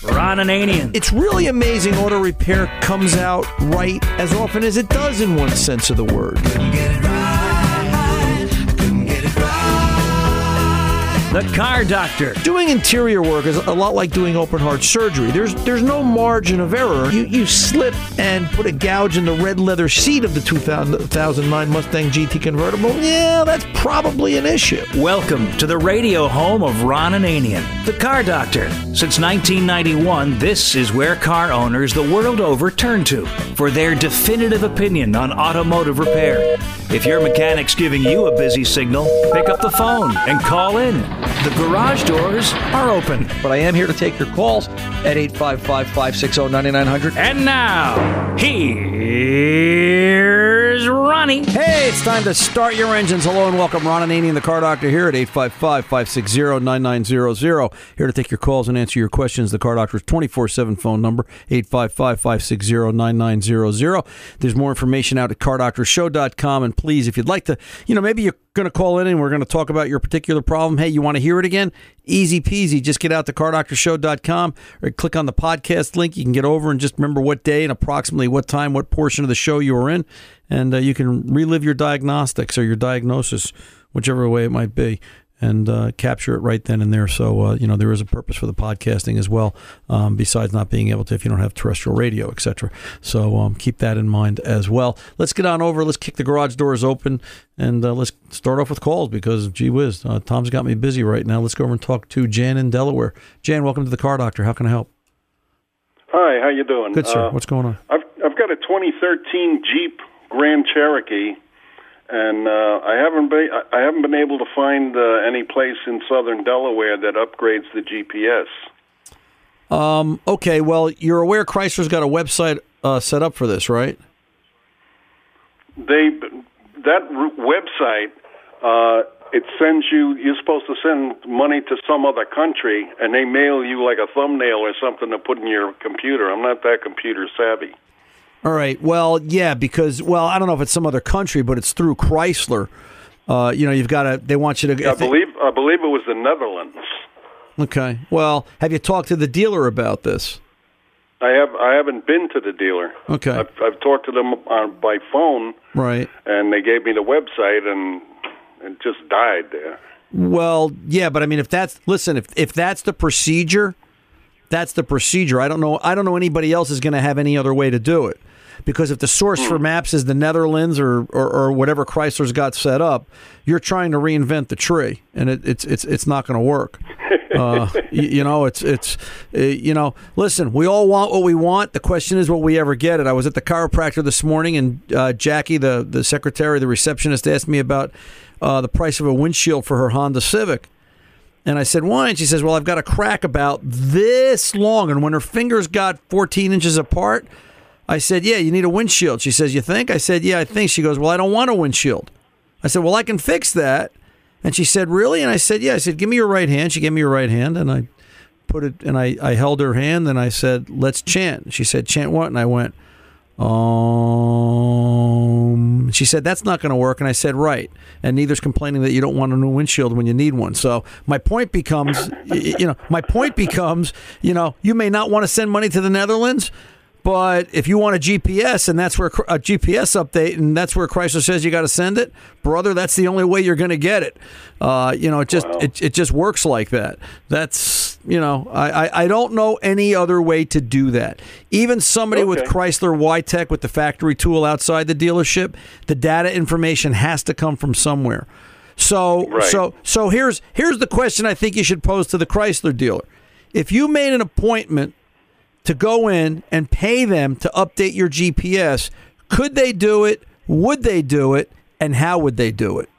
Ron Ananian. It's really amazing auto repair comes out right as often as it does in one sense of the word. Couldn't get it right. Couldn't get it right. The Car Doctor. Doing interior work is a lot like doing open heart surgery. There's no margin of error. You slip and put a gouge in the red leather seat of the 2009 Mustang GT convertible. Yeah, that's probably an issue. Welcome to the radio home of Ron Ananian, the Car Doctor. Since 1991, this is where car owners the world over turn to for their definitive opinion on automotive repair. If your mechanic's giving you a busy signal, pick up the phone and call in. The garage doors are open. But I am here to take your calls at 855-560-9900. And now, here's Ronnie. Hey, it's time to start your engines. Hello and welcome. Ron Ananian, the Car Doctor, here at 855-560-9900. Here to take your calls and answer your questions. The Car Doctor's 24/7 phone number, 855-560-9900. There's more information out at cardoctorshow.com. And please, if you'd like to, maybe you're going to call in and we're going to talk about your particular problem. Hey, you want to hear it again? Easy peasy. Just get out to cardoctorshow.com or click on the podcast link. You can get over and just remember what day and approximately what time, what portion of the show you were in. And you can relive your diagnostics or your diagnosis, whichever way it might be, and capture it right then and there. So, there is a purpose for the podcasting as well, besides not being able to if you don't have terrestrial radio, etc. So keep that in mind as well. Let's get on over. Let's kick the garage doors open, and let's start off with calls because, gee whiz, Tom's got me busy right now. Let's go over and talk to Jan in Delaware. Jan, welcome to the Car Doctor. How can I help? Hi, how you doing? Good, sir. What's going on? I've got a 2013 Jeep Grand Cherokee, and I haven't been able to find any place in southern Delaware that upgrades the GPS. Okay, well, you're aware Chrysler's got a website set up for this, right? That website, it sends you're supposed to send money to some other country, and they mail you like a thumbnail or something to put in your computer. I'm not that computer savvy. All right. Well, yeah, because, I don't know if it's some other country, but it's through Chrysler. You've got to, they want you to... I believe it was the Netherlands. Okay. Well, have you talked to the dealer about this? I haven't been to the dealer. Okay. I've talked to them by phone. Right. And they gave me the website, and it just died there. Well, yeah, but I mean, if that's the procedure, that's the procedure. I don't know anybody else is going to have any other way to do it. Because if the source for maps is the Netherlands or whatever Chrysler's got set up, you're trying to reinvent the tree, and it's not going to work. Listen, we all want what we want. The question is, will we ever get it? I was at the chiropractor this morning, and Jackie, the secretary, the receptionist, asked me about the price of a windshield for her Honda Civic. And I said, why? And she says, well, I've got a crack about this long. And when her fingers got 14 inches apart, I said, yeah, you need a windshield. She says, you think? I said, yeah, I think. She goes, well, I don't want a windshield. I said, well, I can fix that. And she said, really? And I said, yeah. I said, give me your right hand. She gave me her right hand, and I put it, and I held her hand, and I said, let's chant. She said, chant what? And I went, She said, that's not going to work. And I said, right. And neither's complaining that you don't want a new windshield when you need one. So my point becomes, you may not want to send money to the Netherlands, but if you want a GPS, and that's where a GPS update, and that's where Chrysler says you got to send it, brother, that's the only way you're going to get it. It just works like that. That's, I don't know any other way to do that. Even somebody with Chrysler Y-Tech with the factory tool outside the dealership, the data information has to come from somewhere. So here's the question I think you should pose to the Chrysler dealer. If you made an appointment to go in and pay them to update your GPS, could they do it? Would they do it? And how would they do it?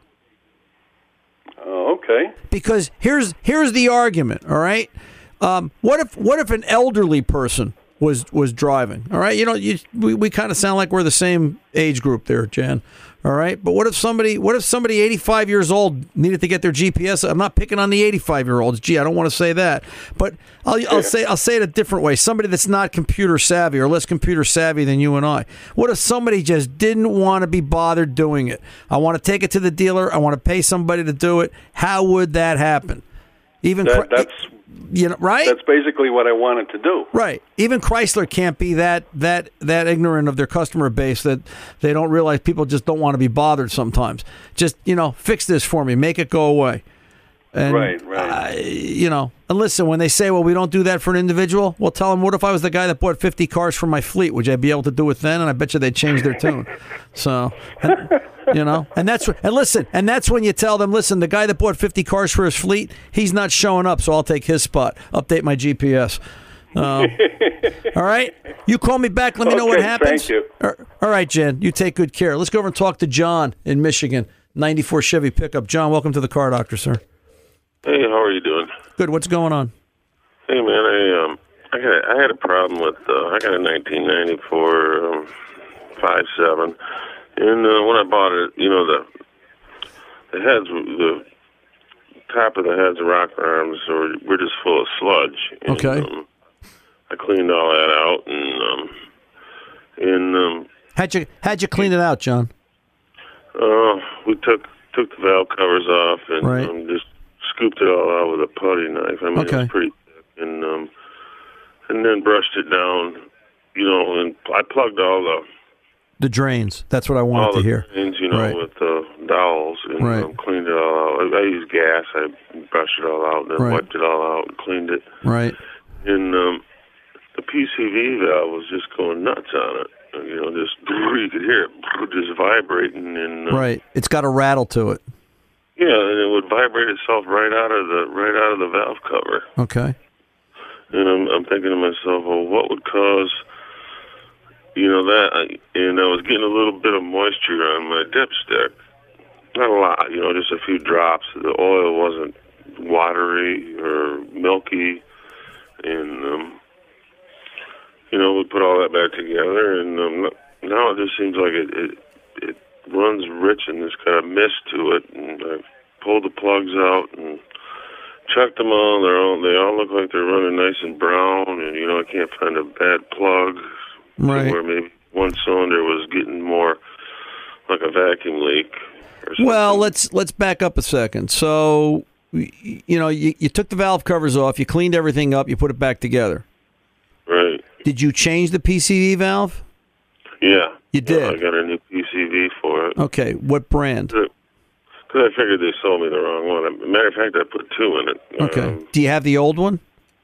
Okay. Because here's the argument. All right. What if an elderly person was driving? All right. We kind of sound like we're the same age group there, Jan. All right. But what if somebody 85 years old needed to get their GPS? I'm not picking on the 85-year-olds. Gee, I don't want to say that. But I'll say it a different way. Somebody that's not computer savvy or less computer savvy than you and I. What if somebody just didn't want to be bothered doing it? I want to take it to the dealer. I want to pay somebody to do it. How would that happen? Right? That's basically what I wanted to do. Right. Even Chrysler can't be that ignorant of their customer base that they don't realize people just don't want to be bothered sometimes. Just, fix this for me. Make it go away. And, Right. And listen, when they say, well, we don't do that for an individual, well, tell them, what if I was the guy that bought 50 cars for my fleet? Would I be able to do it then? And I bet you they'd change their tune. So, and that's when you tell them, listen, the guy that bought 50 cars for his fleet, he's not showing up, so I'll take his spot. Update my GPS. All right? You call me back. Let me know what happens. Thank you. All right, Jen. You take good care. Let's go over and talk to John in Michigan. 94 Chevy pickup. John, welcome to the Car Doctor, sir. Hey, how are you doing? Good. What's going on? Hey, man, I had a problem with I got a 1994 5.7, and when I bought it, the heads, the top of the heads, rocker arms, were just full of sludge. And, Okay. I cleaned all that out, and How'd you clean it out, John? we took the valve covers off and Right. just scooped it all out with a putty knife. I mean, Okay. it was pretty thick, and then brushed it down, and I plugged all The drains. That's what I wanted to the hear. drains, Right. with dowels, and Right. cleaned it all out. I used gas. I brushed it all out, and then Right. wiped it all out and cleaned it. Right. And the PCV valve was just going nuts on it. You could hear it just vibrating, and Right. It's got a rattle to it. yeah, and it would vibrate itself right out of the valve cover. Okay. And I'm thinking to myself, well, what would cause, that? And I was getting a little bit of moisture on my dipstick. Not a lot, just a few drops. The oil wasn't watery or milky. And, we put all that back together. And now it just seems like it runs rich and there's kind of mist to it. And I pulled the plugs out and checked them all. They all look like they're running nice and brown, and I can't find a bad plug. Right. Where maybe one cylinder was getting more like a vacuum leak. Or something. Well, let's back up a second. So, you took the valve covers off, you cleaned everything up, you put it back together. Right. Did you change the PCV valve? Yeah. You did? I got a new PCV for it. Okay. What brand? Because I figured they sold me the wrong one. Matter of fact, I put two in it. Okay. Do you have the old one?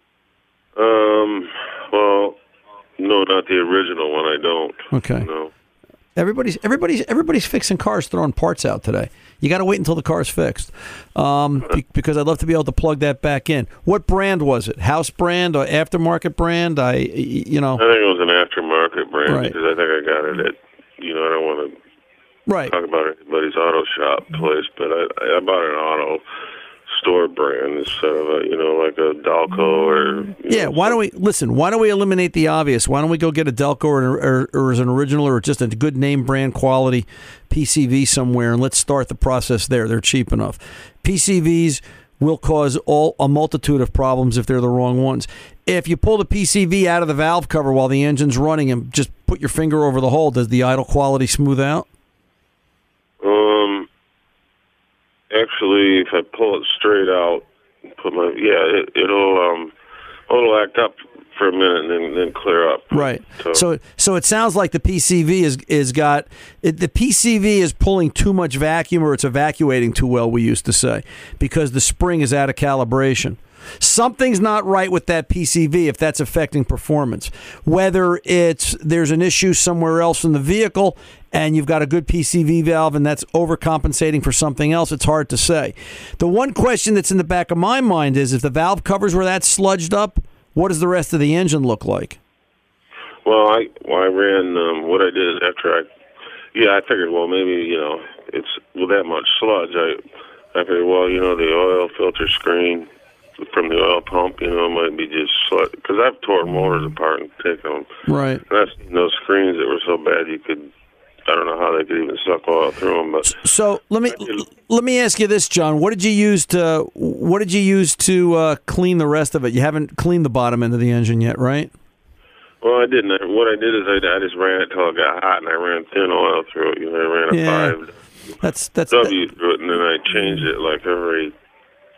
Well, no, not the original one. I don't. Okay. No. Everybody's fixing cars, throwing parts out today. You got to wait until the car's fixed, because I'd love to be able to plug that back in. What brand was it? House brand or aftermarket brand? I think it was an aftermarket brand, Right. because I think I got it at. I don't want to Right. talk about anybody's auto shop place, but I bought an auto store brand instead of like a Dalco or Yeah, why don't we eliminate the obvious? Why don't we go get a Delco or as an original or just a good name brand quality PCV somewhere, and let's start the process there. They're cheap enough. PCVs will cause a multitude of problems if they're the wrong ones. If you pull the PCV out of the valve cover while the engine's running and just put your finger over the hole, does the idle quality smooth out? Actually, if I pull it straight out, it'll act up for a minute and then clear up. Right. So it sounds like the PCV the PCV is pulling too much vacuum, or it's evacuating too well, we used to say, because the spring is out of calibration. Something's not right with that PCV if that's affecting performance. Whether there's an issue somewhere else in the vehicle and you've got a good PCV valve and that's overcompensating for something else, it's hard to say. The one question that's in the back of my mind is, if the valve covers were that sludged up, what does the rest of the engine look like? Well, I ran, what I did is after I figured, well, maybe, it's with that much sludge, I figured, well, the oil filter screen from the oil pump, might be just sludge. Because I've torn motors apart and taken them. Right. And I've seen those screens that were so bad I don't know how they could even suck oil through them. But so let me ask you this, John. What did you use to clean the rest of it? You haven't cleaned the bottom end of the engine yet, right? Well, I didn't. What I did is I just ran it till it got hot, and I ran thin oil through it. I ran a 5 That's W through it, and then I changed it like every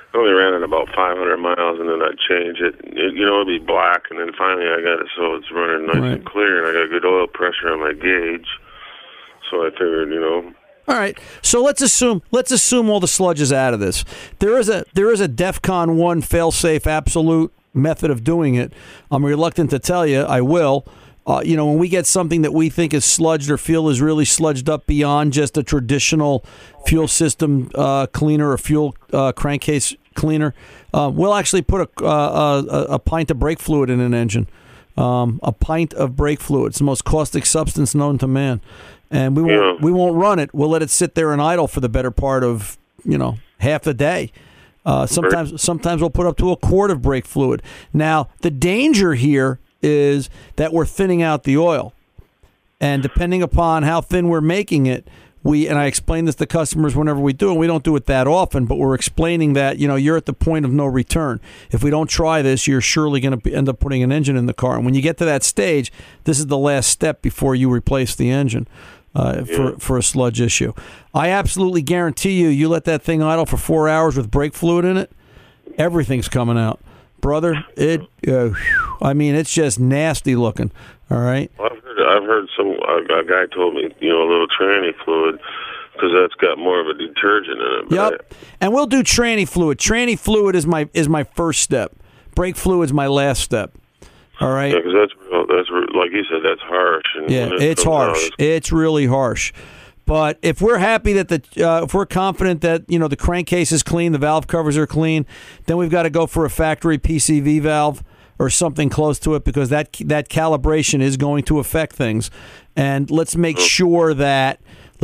I only ran it about 500 miles, and then I'd change it. It'd be black, and then finally I got it so it's running nice and clear, and I got good oil pressure on my gauge. So I figured, All right, so let's assume all the sludge is out of this. There is a DEFCON 1 fail-safe absolute method of doing it. I'm reluctant to tell you. I will. When we get something that we think is sludged or feel is really sludged up beyond just a traditional fuel system cleaner or fuel crankcase cleaner, we'll actually put a pint of brake fluid in an engine. A pint of brake fluid. It's the most caustic substance known to man. And we won't run it. We'll let it sit there and idle for the better part of, half the day. Sometimes we'll put up to a quart of brake fluid. Now, the danger here is that we're thinning out the oil. And depending upon how thin we're making it, and I explain this to customers whenever we do, and we don't do it that often, but we're explaining that, you're at the point of no return. If we don't try this, you're surely going to end up putting an engine in the car. And when you get to that stage, this is the last step before you replace the engine for a sludge issue. I absolutely guarantee you let that thing idle for 4 hours with brake fluid in it, everything's coming out. Brother, it's just nasty looking. All right. Well, I've heard a guy told me, a little tranny fluid, because that's got more of a detergent in it. Yep. And we'll do tranny fluid. Tranny fluid is my first step. Brake fluid's my last step. All right. Yeah, because that's like you said, that's harsh. And it's harsh. It's really harsh. But if we're happy that if we're confident that the crankcase is clean, the valve covers are clean, then we've got to go for a factory PCV valve or something close to it, because that calibration is going to affect things. And let's make sure that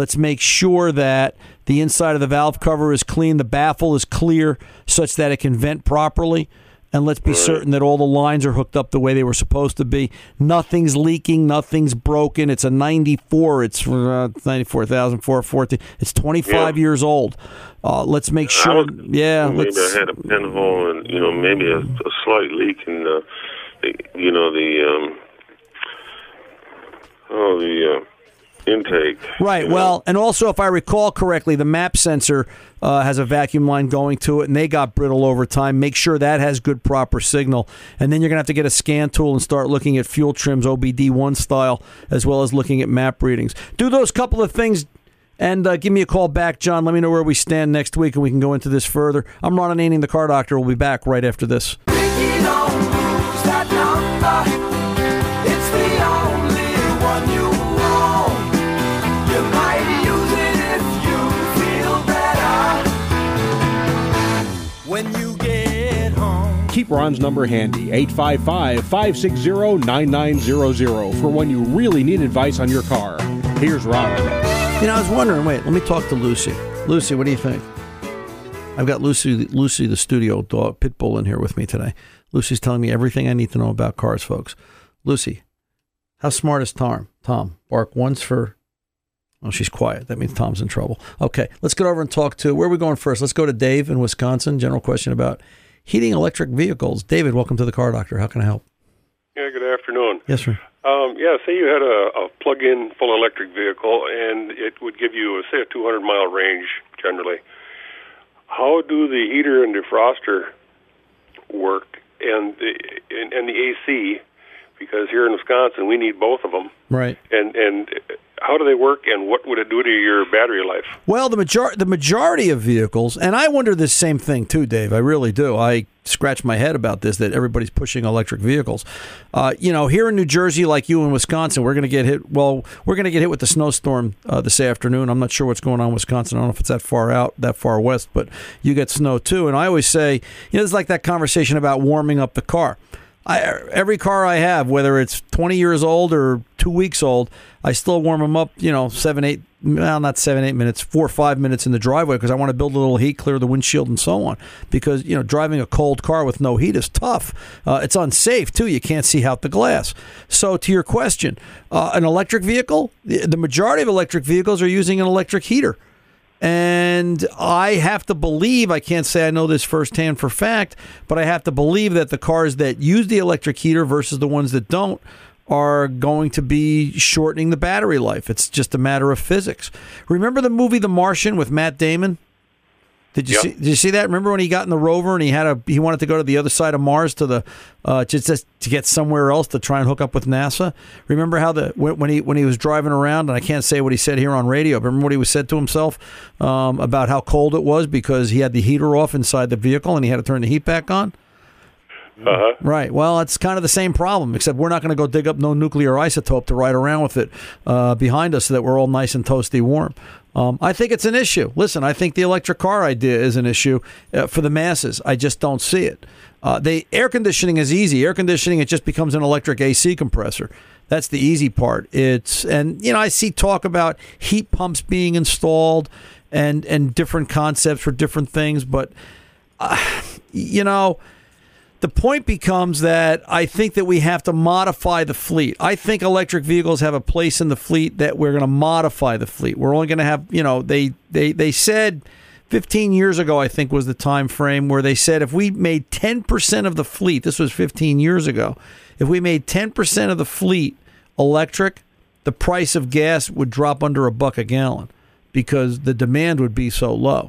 the inside of the valve cover is clean, the baffle is clear, such that it can vent properly. And let's be certain that all the lines are hooked up the way they were supposed to be. Nothing's leaking. Nothing's broken. It's a 94. It's 94,414. It's 25 years old. Let's make sure. Maybe I had a pinhole and maybe a slight leak in the intake. Right. Well, and also, if I recall correctly, the MAP sensor has a vacuum line going to it, and they got brittle over time. Make sure that has good, proper signal. And then you're going to have to get a scan tool and start looking at fuel trims, OBD1 style, as well as looking at MAP readings. Do those couple of things, and give me a call back, John. Let me know where we stand next week, and we can go into this further. I'm Ron Ananian, the Car Doctor. We'll be back right after this. When you get home. Keep Ron's number handy, 855-560-9900, for when you really need advice on your car. Here's Ron. I was wondering, let me talk to Lucy. Lucy, what do you think? I've got Lucy the studio dog, pit bull, in here with me today. Lucy's telling me everything I need to know about cars, folks. Lucy, how smart is Tom? Tom, bark once for... Oh, she's quiet. That means Tom's in trouble. Okay, let's get over and talk to... Where are we going first? Let's go to Dave in Wisconsin. General question about heating electric vehicles. David, welcome to the Car Doctor. How can I help? Yeah, good afternoon. Yes, sir. Say you had a plug-in full electric vehicle, and it would give you, say, a 200-mile range, generally. How do the heater and defroster work, and the AC? Because here in Wisconsin, we need both of them. Right. And how do they work, and what would it do to your battery life? Well, the majority of vehicles, and I wonder this same thing too, Dave. I really do. I scratch my head about this, that everybody's pushing electric vehicles. Here in New Jersey, like you in Wisconsin, we're going to get hit. Well, we're going to get hit with the snowstorm this afternoon. I'm not sure what's going on in Wisconsin. I don't know if it's that far west, but you get snow too. And I always say, it's like that conversation about warming up the car. Every car I have, whether it's 20 years old or 2 weeks old, I still warm them up, 4 or 5 minutes in the driveway, because I want to build a little heat, clear the windshield and so on. Because, driving a cold car with no heat is tough. It's unsafe, too. You can't see out the glass. So to your question, an electric vehicle, the majority of electric vehicles are using an electric heater. And I have to believe, I can't say I know this firsthand for fact, but I have to believe that the cars that use the electric heater versus the ones that don't are going to be shortening the battery life. It's just a matter of physics. Remember the movie The Martian with Matt Damon? Did you Yep. see? Did you see that? Remember when he got in the rover and he wanted to go to the other side of Mars to the just to get somewhere else to try and hook up with NASA? Remember how when he was driving around, and I can't say what he said here on radio, but remember what he said to himself about how cold it was because he had the heater off inside the vehicle and he had to turn the heat back on. Uh-huh. Right. Well, it's kind of the same problem, except we're not going to go dig up no nuclear isotope to ride around with it behind us so that we're all nice and toasty warm. I think it's an issue. Listen, I think the electric car idea is an issue for the masses. I just don't see it. The air conditioning is easy. Air conditioning, it just becomes an electric AC compressor. That's the easy part. I see talk about heat pumps being installed and different concepts for different things, but the point becomes that I think that we have to modify the fleet. I think electric vehicles have a place in the fleet that we're going to modify the fleet. We're only going to have, they said 15 years ago, I think was the time frame where they said if we made 10% of the fleet, this was 15 years ago, if we made 10% of the fleet electric, the price of gas would drop under $1 a gallon because the demand would be so low.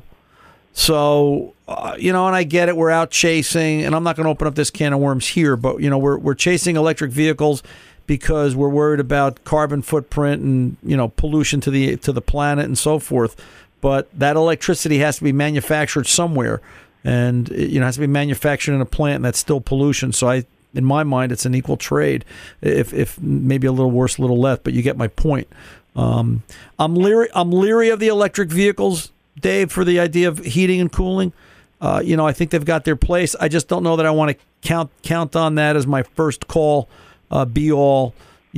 So, and I get it. We're out chasing, and I'm not going to open up this can of worms here, but, we're chasing electric vehicles because we're worried about carbon footprint and, pollution to the planet and so forth. But that electricity has to be manufactured somewhere, and, it has to be manufactured in a plant, and that's still pollution. So in my mind, it's an equal trade, if maybe a little worse, a little less, but you get my point. I'm leery of the electric vehicles, Dave, for the idea of heating and cooling. I think they've got their place. I just don't know that I want to count on that as my first call, be all,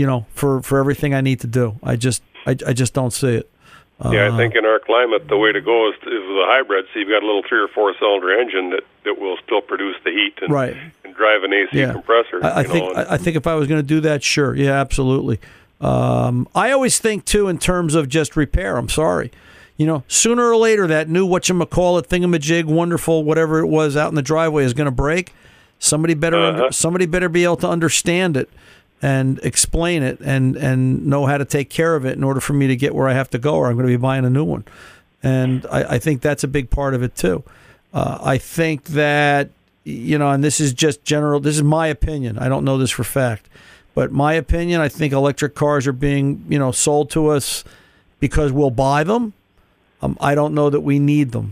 for everything I need to do. I just don't see it. I think in our climate, the way to go is with a hybrid. So you've got a little 3 or 4 cylinder engine that will still produce the heat and, right. and drive an AC compressor. I think if I was going to do that, sure, yeah, absolutely. I always think too in terms of just repair. I'm sorry. Sooner or later, that new whatchamacallit thingamajig, wonderful, whatever it was out in the driveway is going to break. Somebody better be able to understand it and explain it and know how to take care of it in order for me to get where I have to go, or I'm going to be buying a new one. And I think that's a big part of it too. I think that, and this is just general, this is my opinion. I don't know this for fact, but my opinion, I think electric cars are being, sold to us because we'll buy them. I don't know that we need them,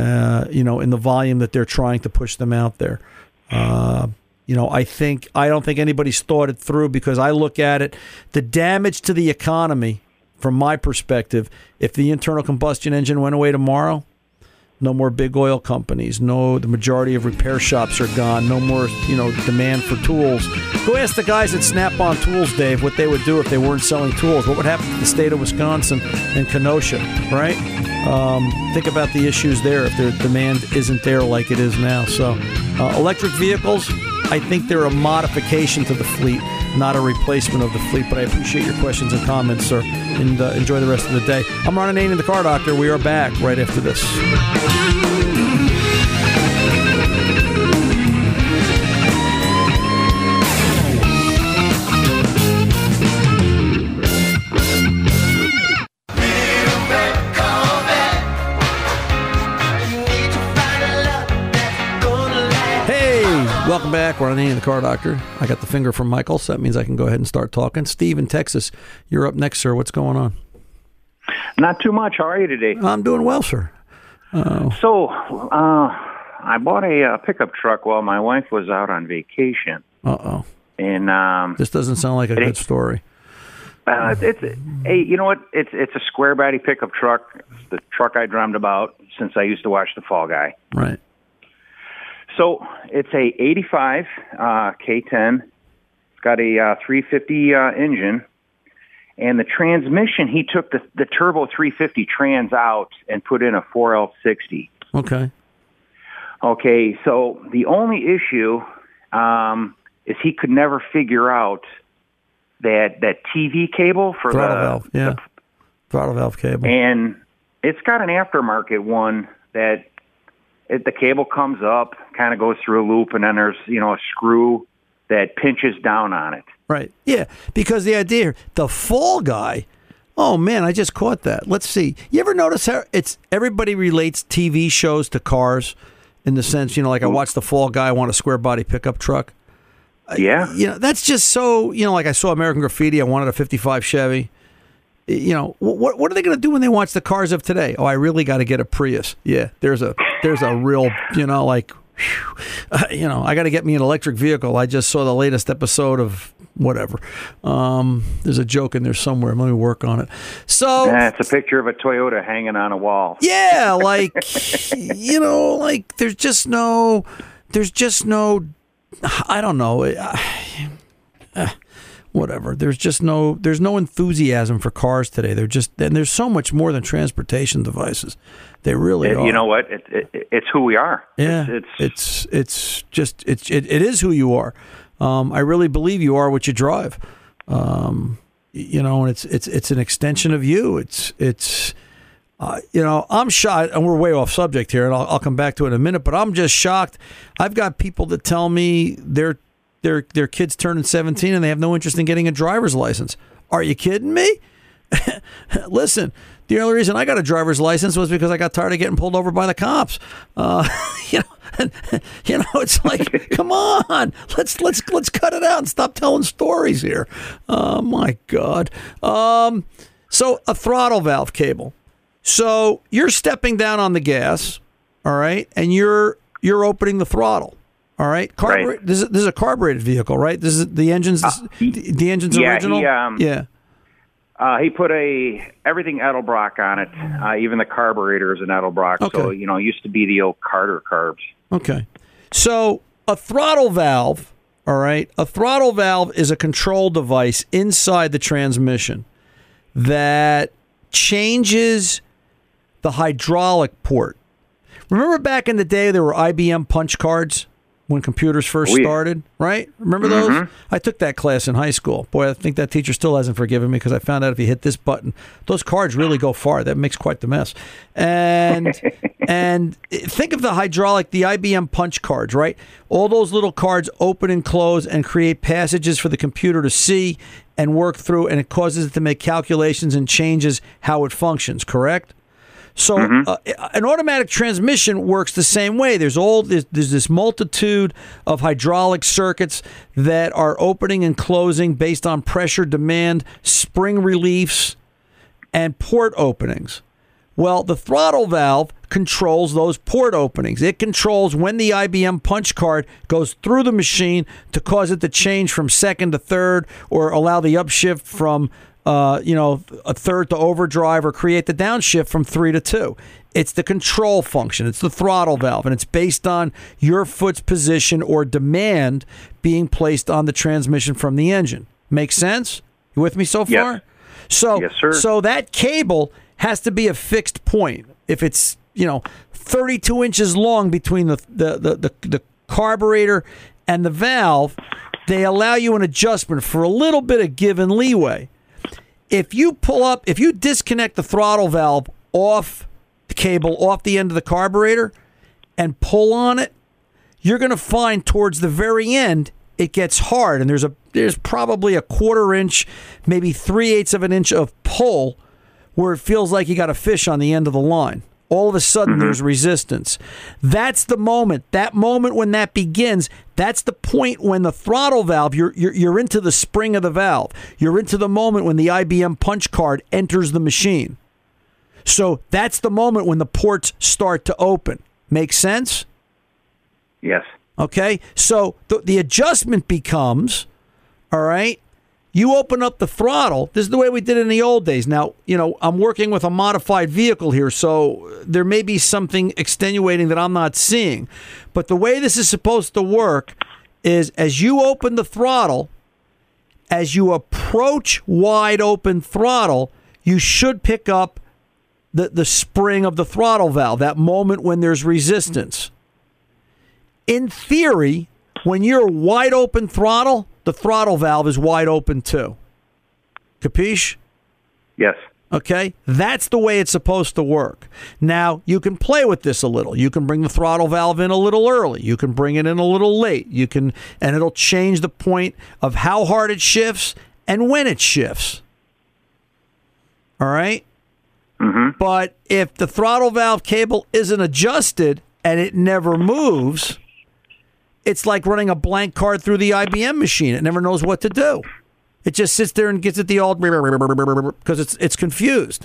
in the volume that they're trying to push them out there. I don't think anybody's thought it through because I look at it, the damage to the economy from my perspective, if the internal combustion engine went away tomorrow, no more big oil companies. No, the majority of repair shops are gone. No more, demand for tools. Go ask the guys at Snap-on Tools, Dave, what they would do if they weren't selling tools. What would happen to the state of Wisconsin and Kenosha, right? Think about the issues there if their demand isn't there like it is now. So electric vehicles, I think they're a modification to the fleet, not a replacement of the fleet. But I appreciate your questions and comments, sir, and enjoy the rest of the day. I'm Ron Ananian, the Car Doctor. We are back right after this. Welcome back. Ron Ananian, the Car Doctor. I got the finger from Michael, so that means I can go ahead and start talking. Steve in Texas, you're up next, sir. What's going on? Not too much. How are you today? I'm doing well, sir. I bought a pickup truck while my wife was out on vacation. Uh-oh. And this doesn't sound like a good story. You know what? It's a square body pickup truck. It's the truck I dreamed about since I used to watch The Fall Guy. Right. So it's a 85 K10. It's got a 350 engine. And the transmission, he took the turbo 350 trans out and put in a 4L60. Okay, so the only issue is he could never figure out that TV cable for throttle valve. Throttle valve cable. And it's got an aftermarket one that the cable comes up, kind of goes through a loop, and then there's, a screw that pinches down on it. Right. Yeah, because the idea here, the Fall Guy, Oh man, I just caught that. Let's see. You ever notice how everybody relates TV shows to cars in the sense, like I watched The Fall Guy, I want a square body pickup truck. Yeah. That's just so, like I saw American Graffiti, I wanted a 55 Chevy. What are they going to do when they watch the cars of today? Oh, I really got to get a Prius. Yeah, there's a real, I got to get me an electric vehicle. I just saw the latest episode of whatever. There's a joke in there somewhere. Let me work on it. So it's a picture of a Toyota hanging on a wall. Yeah, there's just no, I don't know. Whatever. There's no enthusiasm for cars today. And there's so much more than transportation devices. They really are. You know what? It's who we are. Yeah. It is who you are. I really believe you are what you drive. And it's an extension of you. I'm shocked, and we're way off subject here, and I'll come back to it in a minute, but I'm just shocked. I've got people that tell me their kids turning 17 and they have no interest in getting a driver's license. Are you kidding me? Listen, the only reason I got a driver's license was because I got tired of getting pulled over by the cops. It's like, come on, let's cut it out and stop telling stories here. Oh my God. So a throttle valve cable. So you're stepping down on the gas, all right, and you're opening the throttle. All right, right. This is a carbureted vehicle, right? This is the engine's the engine's original. He put everything Edelbrock on it. Even the carburetor is an Edelbrock. Okay. So it used to be the old Carter carbs. Okay, so a throttle valve. All right, a throttle valve is a control device inside the transmission that changes the hydraulic port. Remember back in the day there were IBM punch cards when computers first started, right? Remember those? I took that class in high school. Boy, I think that teacher still hasn't forgiven me because I found out if you hit this button, those cards really go far. That makes quite the mess. And think of the hydraulic, the IBM punch cards, right? All those little cards open and close and create passages for the computer to see and work through, and it causes it to make calculations and changes how it functions, correct? So an automatic transmission works the same way. There's this multitude of hydraulic circuits that are opening and closing based on pressure, demand, spring reliefs, and port openings. Well, the throttle valve controls those port openings. It controls when the IBM punch card goes through the machine to cause it to change from second to third or allow the upshift from a third to overdrive or create the downshift from 3 to 2. It's the control function. It's the throttle valve, and it's based on your foot's position or demand being placed on the transmission from the engine. Make sense? You with me so far? Yes. Yes, sir. So that cable has to be a fixed point. If it's 32 inches long between the carburetor and the valve, they allow you an adjustment for a little bit of give and leeway. If you disconnect the throttle valve off the cable, off the end of the carburetor, and pull on it, you're going to find towards the very end it gets hard, and there's probably a 1/4 inch, maybe 3/8 of an inch of pull where it feels like you got a fish on the end of the line. All of a sudden, there's resistance. That's the moment. That moment when that begins, that's the point when the throttle valve, you're into the spring of the valve. You're into the moment when the IBM punch card enters the machine. So that's the moment when the ports start to open. Make sense? Yes. Okay? So the adjustment becomes, all right, you open up the throttle. This is the way we did it in the old days. Now, I'm working with a modified vehicle here, so there may be something extenuating that I'm not seeing. But the way this is supposed to work is as you open the throttle, as you approach wide open throttle, you should pick up the spring of the throttle valve, that moment when there's resistance. In theory, when you're wide open throttle, the throttle valve is wide open too. Capiche? Yes. Okay? That's the way it's supposed to work. Now, you can play with this a little. You can bring the throttle valve in a little early. You can bring it in a little late. And it'll change the point of how hard it shifts and when it shifts. All right? Mm-hmm. But if the throttle valve cable isn't adjusted and it never moves, it's like running a blank card through the IBM machine. It never knows what to do. It just sits there and gets at the old because it's confused.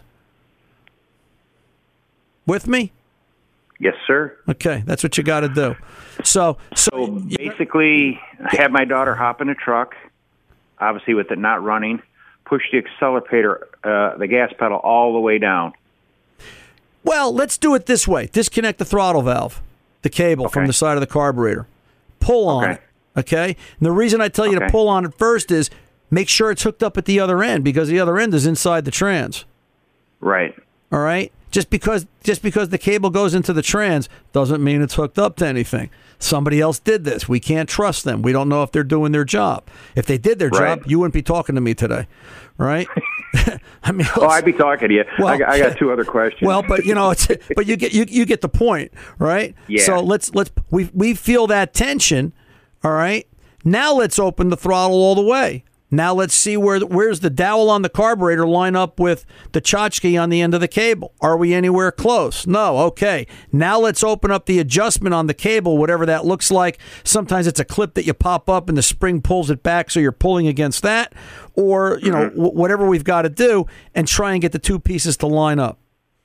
With me? Yes, sir. Okay, that's what you got to do. So basically, I had my daughter hop in the truck, obviously with it not running, push the accelerator, the gas pedal all the way down. Well, let's do it this way. Disconnect the throttle valve, the cable from the side of the carburetor. Pull on it, okay? And the reason I tell you to pull on it first is make sure it's hooked up at the other end because the other end is inside the trans. Right. All right? Just because the cable goes into the trans doesn't mean it's hooked up to anything. Somebody else did this. We can't trust them. We don't know if they're doing their job. If they did their job, you wouldn't be talking to me today, right? I mean, I'd be talking to you. Well, I got two other questions. Well, but but you get the point, right? Yeah. So we feel that tension, all right? Now let's open the throttle all the way. Now let's see where's the dowel on the carburetor line up with the tchotchke on the end of the cable. Are we anywhere close? No. Okay. Now let's open up the adjustment on the cable, whatever that looks like. Sometimes it's a clip that you pop up and the spring pulls it back, so you're pulling against that, or whatever we've got to do, and try and get the two pieces to line up.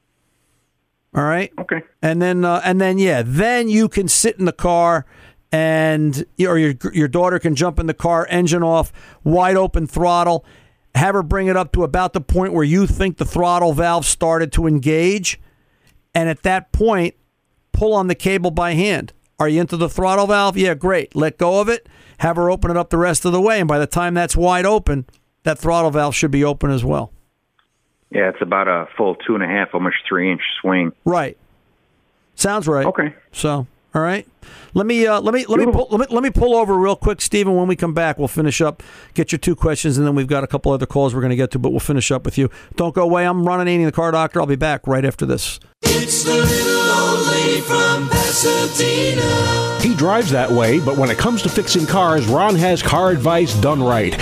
All right. Okay. And then you can sit in the car. And or your daughter can jump in the car, engine off, wide open throttle, have her bring it up to about the point where you think the throttle valve started to engage, and at that point, pull on the cable by hand. Are you into the throttle valve? Yeah, great. Let go of it. Have her open it up the rest of the way, and by the time that's wide open, that throttle valve should be open as well. Yeah, it's about a full 2.5, almost 3-inch swing. Right. Sounds right. Okay. So. All right, let me pull over real quick, Stephen. When we come back, we'll finish up. Get your two questions, and then we've got a couple other calls we're going to get to, but we'll finish up with you. Don't go away. I'm Ron Ananian, the Car Doctor. I'll be back right after this. It's the little old lady from Pasadena. He drives that way, but when it comes to fixing cars, Ron has car advice done right.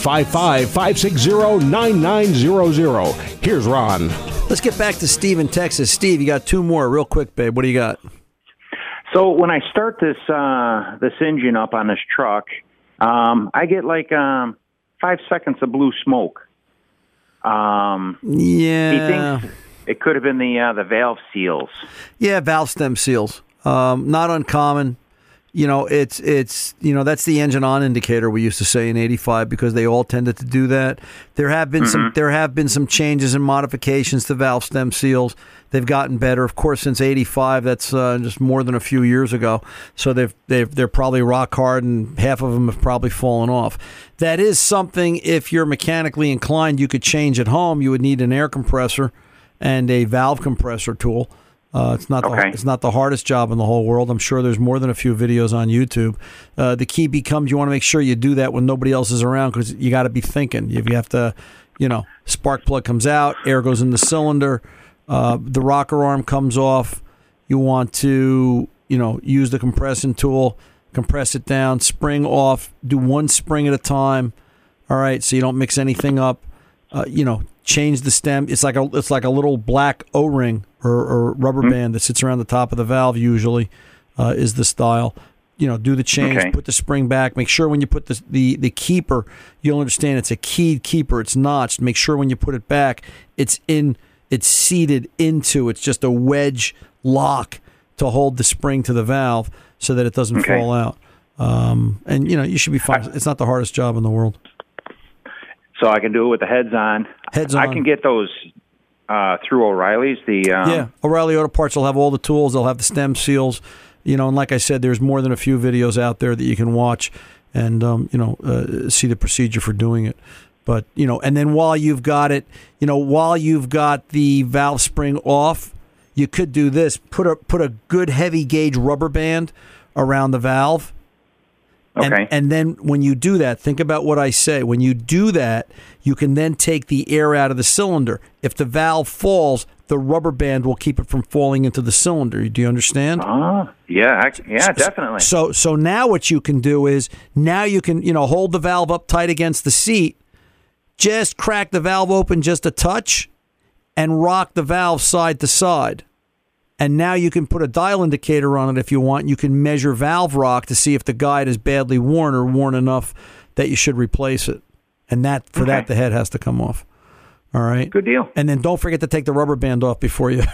855-560-9900. Here's Ron. Let's get back to Steve in Texas. Steve, you got two more real quick, babe. What do you got? So when I start this engine up on this truck, I get like 5 seconds of blue smoke. Yeah. He thinks it could have been the valve seals. Yeah, valve stem seals. Not uncommon. It's that's the engine on indicator we used to say in 85 because they all tended to do that. There have been some changes and modifications to valve stem seals. They've gotten better, of course, since 85. That's just more than a few years ago. So they're probably rock hard, and half of them have probably fallen off. That is something, if you're mechanically inclined, you could change at home. You would need an air compressor and a valve compressor tool. It's not the hardest job in the whole world. I'm sure there's more than a few videos on YouTube. The key becomes you want to make sure you do that when nobody else is around because you got to be thinking. You have to, spark plug comes out, air goes in the cylinder, the rocker arm comes off. You want to, use the compressing tool, compress it down, spring off, do one spring at a time. All right, so you don't mix anything up. Change the stem. It's like a little black O-ring or rubber band that sits around the top of the valve. Usually, is the style. Do the change, put the spring back. Make sure when you put the keeper, you'll understand it's a keyed keeper. It's notched. Make sure when you put it back, it's seated into. It's just a wedge lock to hold the spring to the valve so that it doesn't fall out. And you should be fine. It's not the hardest job in the world. So I can do it with the heads on. I can get those through O'Reilly's. O'Reilly Auto Parts will have all the tools. They'll have the stem seals. And like I said, there's more than a few videos out there that you can watch and see the procedure for doing it. But and then while you've got it, while you've got the valve spring off, you could do this: put a good heavy gauge rubber band around the valve. And then when you do that, think about what I say. When you do that, you can then take the air out of the cylinder. If the valve falls, the rubber band will keep it from falling into the cylinder. Do you understand? Yeah, definitely. So now what you can do is you can hold the valve up tight against the seat, just crack the valve open just a touch, and rock the valve side to side. And now you can put a dial indicator on it if you want. You can measure valve rock to see if the guide is badly worn or worn enough that you should replace it. And that the head has to come off. All right. Good deal. And then don't forget to take the rubber band off before you,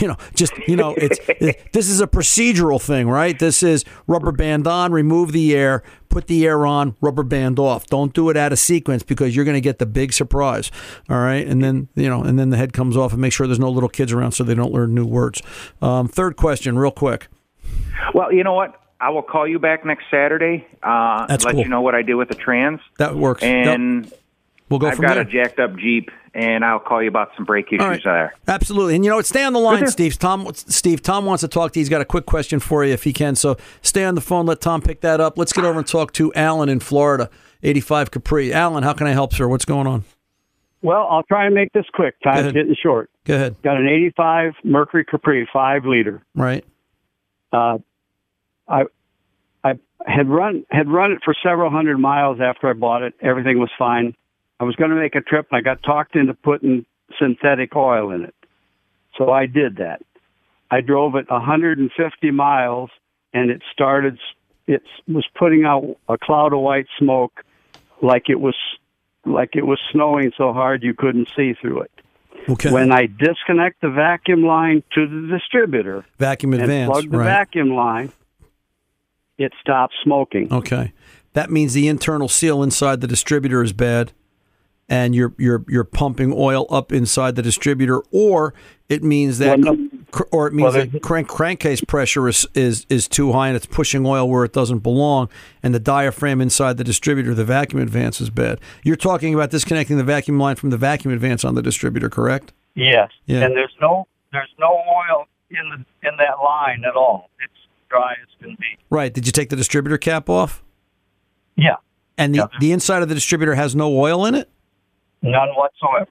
this is a procedural thing, right? This is rubber band on, remove the air, put the air on, rubber band off. Don't do it out of sequence because you're going to get the big surprise. All right. And then, and then the head comes off, and make sure there's no little kids around so they don't learn new words. Third question, real quick. Well, you know what? I will call you back next Saturday. That's let cool. you know what I do with the trans. That works. And we'll go I've from got there. a jacked up Jeep, and I'll call you about some brake issues there. Absolutely. And stay on the line, Good. Steve. Tom wants to talk to you. He's got a quick question for you if he can. So stay on the phone. Let Tom pick that up. Let's get over and talk to Alan in Florida, 85 Capri. Alan, how can I help, sir? What's going on? Well, I'll try and make this quick. Time's getting short. Go ahead. Got an 85 Mercury Capri, 5 liter. Right. I had run it for several hundred miles after I bought it. Everything was fine. I was going to make a trip. I got talked into putting synthetic oil in it. So I did that. I drove it 150 miles, and it was putting out a cloud of white smoke like it was snowing so hard you couldn't see through it. Okay. When I disconnect the vacuum line to the distributor Vacuum and advance, plug the right. vacuum line, it stops smoking. Okay. That means the internal seal inside the distributor is bad, and you're pumping oil up inside the distributor, or it means that that crankcase pressure is too high and it's pushing oil where it doesn't belong, and the diaphragm inside the distributor, the vacuum advance, is bad. You're talking about disconnecting the vacuum line from the vacuum advance on the distributor, correct? Yes. Yeah. And there's no oil in that line at all. It's dry as can be. Right. Did you take the distributor cap off? Yeah. And the inside of the distributor has no oil in it? None whatsoever.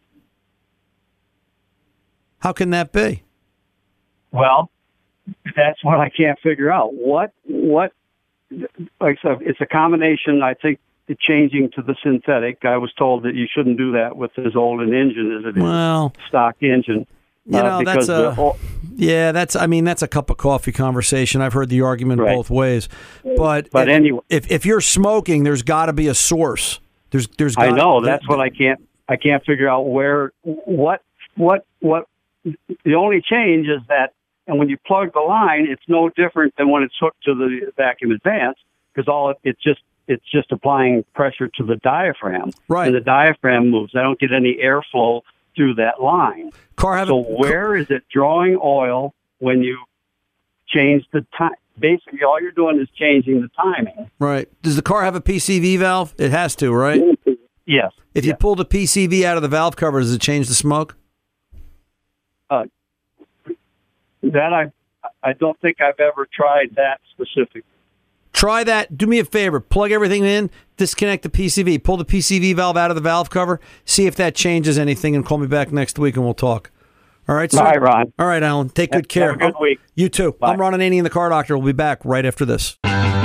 How can that be? Well, that's what I can't figure out. What? Like I said, it's a combination. I think the changing to the synthetic. I was told that you shouldn't do that with as old an engine as it is, stock engine. That's a cup of coffee conversation. I've heard the argument both ways. But anyway, if you're smoking, there's got to be a source. There's I know that's what I can't figure out what. The only change is that, and when you plug the line, it's no different than when it's hooked to the vacuum advance, because it's just applying pressure to the diaphragm. Right. And the diaphragm moves. I don't get any airflow through that line. Where is it drawing oil when you change the time? Basically, all you're doing is changing the timing. Right. Does the car have a PCV valve? It has to, right? Yes. If you pull the PCV out of the valve cover, does it change the smoke? That I don't think I've ever tried that specific. Try that. Do me a favor. Plug everything in. Disconnect the PCV. Pull the PCV valve out of the valve cover. See if that changes anything, and call me back next week, and we'll talk. All right, sir? All right, Ron. All right, Alan. Take good care. Have a good week. You too. Bye. I'm Ron Ananian, the Car Doctor. We'll be back right after this.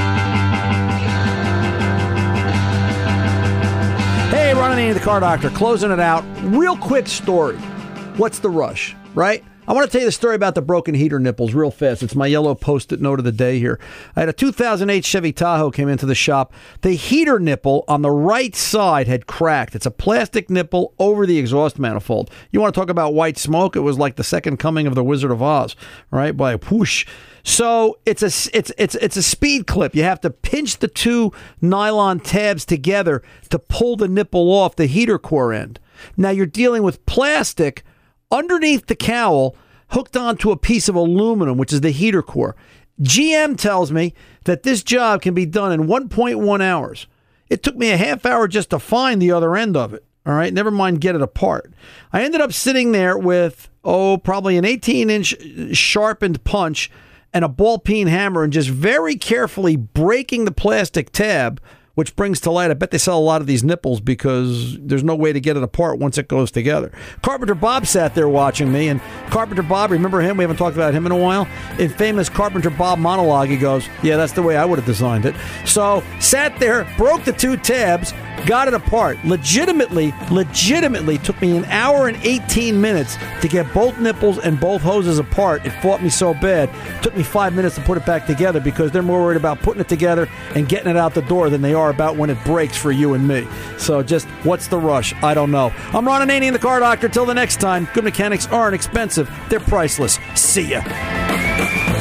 Hey, Ron Ananian, the Car Doctor. Closing it out. Real quick story. What's the rush, right? I want to tell you the story about the broken heater nipples real fast. It's my yellow Post-it note of the day here. I had a 2008 Chevy Tahoe came into the shop. The heater nipple on the right side had cracked. It's a plastic nipple over the exhaust manifold. You want to talk about white smoke? It was like the second coming of the Wizard of Oz, right? By a whoosh. So it's a speed clip. You have to pinch the two nylon tabs together to pull the nipple off the heater core end. Now you're dealing with plastic underneath the cowl, hooked onto a piece of aluminum, which is the heater core. GM tells me that this job can be done in 1.1 hours. It took me a half hour just to find the other end of it. All right, never mind get it apart. I ended up sitting there with, probably an 18-inch sharpened punch and a ball peen hammer, and just very carefully breaking the plastic tab which brings to light, I bet they sell a lot of these nipples because there's no way to get it apart once it goes together. Carpenter Bob sat there watching me, and Carpenter Bob, remember him? We haven't talked about him in a while. In famous Carpenter Bob monologue, he goes, yeah, that's the way I would have designed it. So, sat there, broke the 2 tabs, got it apart. Legitimately took me an hour and 18 minutes to get both nipples and both hoses apart. It fought me so bad. It took me 5 minutes to put it back together because they're more worried about putting it together and getting it out the door than they are about when it breaks for you and me. So just, what's the rush? I don't know. I'm Ron Ananian, the Car Doctor. Till the next time, good mechanics aren't expensive. They're priceless. See ya.